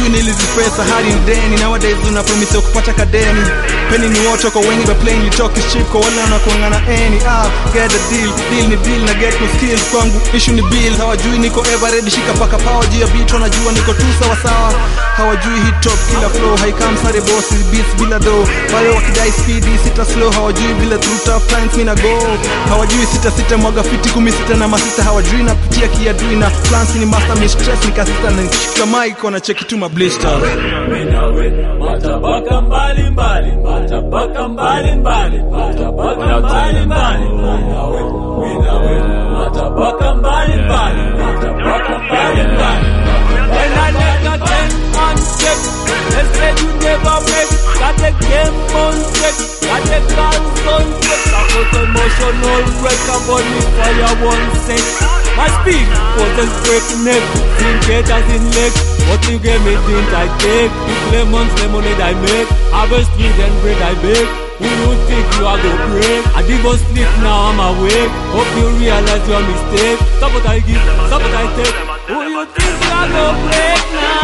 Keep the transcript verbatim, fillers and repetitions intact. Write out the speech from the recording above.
hawajui nilizipesa hadi ni deni. Nowadays unapromise kupata kadeni. Penny ni wote kwa wengi but plainly talk is cheap. Kwa wale wanakuangana any ah get a deal. Deal ni deal na get no skills. Kwangu issue ni bill. Hawajui niko ever ready shika paka power juu ya beat. Wanajua niko tu sawa sawa. Hawajui hit top killer flow. High comes hard bosses beats bila do. Wale wakidai speedy sita slow. Hawajui bila through tough times mina go. Hawajui sita sita mwaga fiti kumi sita na masita. Hawajui na pitia kiadui na plans ni master mi stress nikasista na nikishika mic wana check tu ma blister. Watabaka mbali mbali, watabaka mbali mbali, watabaka mbali mbali, watabaka mbali mbali, watabaka mbali mbali. When I never ten on check, they said you never make. Got the game on check, got the guns on check. I got emotional wreck about me fire one sec. My speed was just breaking neck, think it as in leg. What you gave me didn't I take? If lemons, lemonade I make. Harvest trees and bread I bake. Who would think you are gonna break? I did not sleep, now I'm awake. Hope you realize your mistake. Stop what I give, stop what I take. Who you think you are gonna break now?